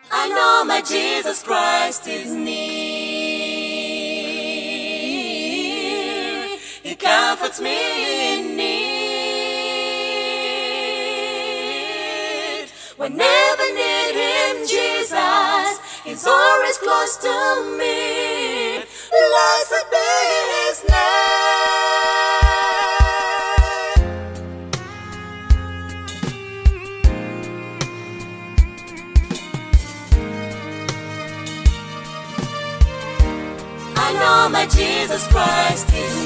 I know my Jesus Christ is near. He comforts me in need. Whenever need Him, Jesus is always close to me. Blessed be His name. I know my Jesus Christ is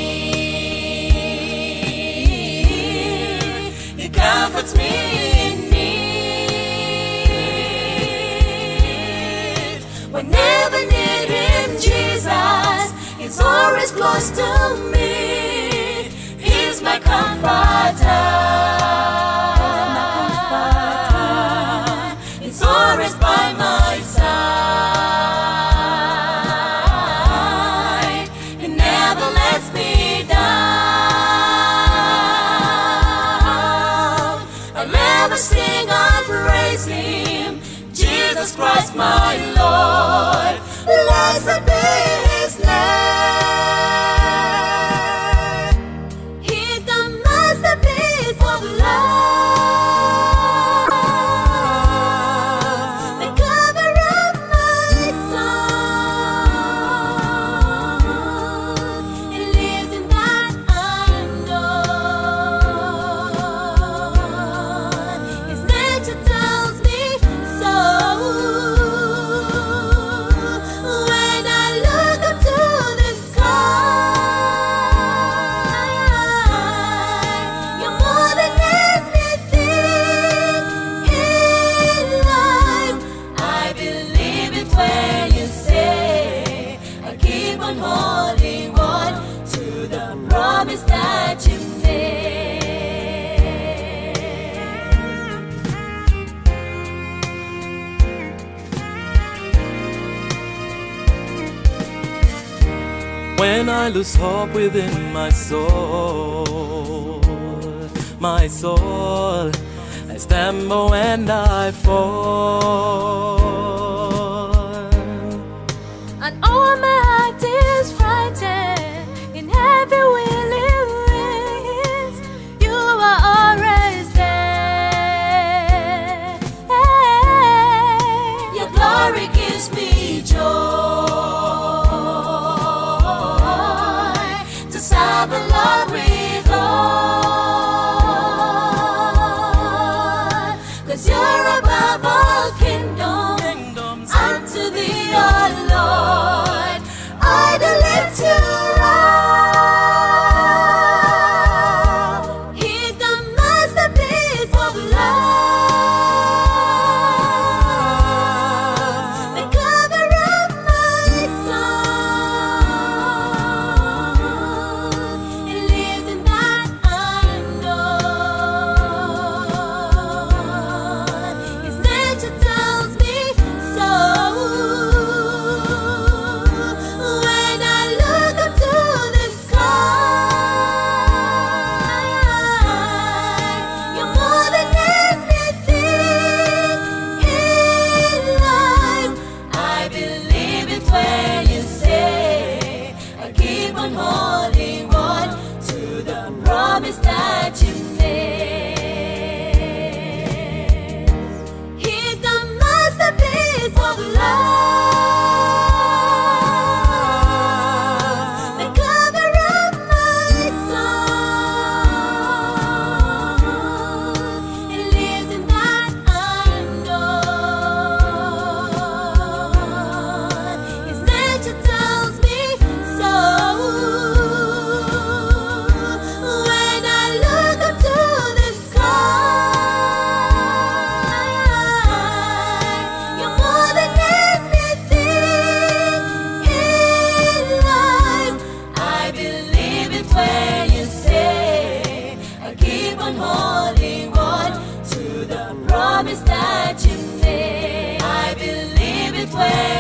near. He comforts me in need. Whenever need Him, Jesus is always close to me. He's my comforter. He's always by my side. He never lets me down. I'll never sing or praise Him, Jesus Christ my Lord. Blessed be His name. He's the masterpiece of love, the cover of my soul. He lives in that unknown. His nature tells me so. When I look up to the sky, you're more than anything in life. I believe it when you say, I keep on holding on to the promise that you made. When I lose hope within my soul, I stumble and I fall. And all my heart is frightened in heavy willing winds. You are always there. Your glory gives me joy to serve the Lord with all. 'Cause you're above all kingdoms, unto thee, O Lord, I do lift you up. He's the masterpiece of love, the cover of my soul. He lives in that unknown. His nature tells me so. When I look up to the sky, you're more than anything in life. I believe it when you say, I keep on holding on to the promise that you made. He's the masterpiece of love, the cover of my soul. He lives in that unknown. His nature tells me so. When I look up to the sky, you're more than anything in life. I believe it when you say, I keep on holding on to the promise that you made. I believe it when